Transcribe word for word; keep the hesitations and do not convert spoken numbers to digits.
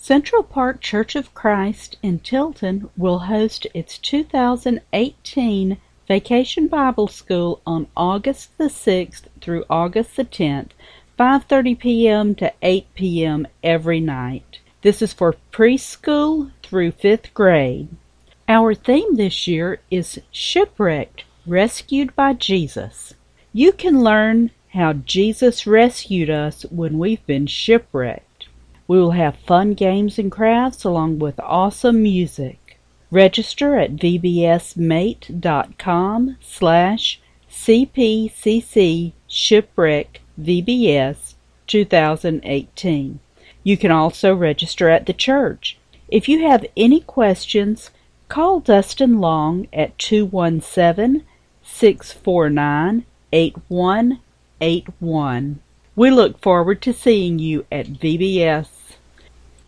Central Park Church of Christ in Tilton will host its two thousand eighteen Vacation Bible School on August the sixth through August the tenth, five thirty p m to eight p m every night. This is for preschool through fifth grade. Our theme this year is Shipwrecked, Rescued by Jesus. You can learn how Jesus rescued us when we've been shipwrecked. We will have fun games and crafts along with awesome music. Register at vbsmate.com slash CPCC Shipwreck VBS twenty eighteen. You can also register at the church. If you have any questions, call Dustin Long at two one seven, six four nine, eight one eight one. We look forward to seeing you at V B S.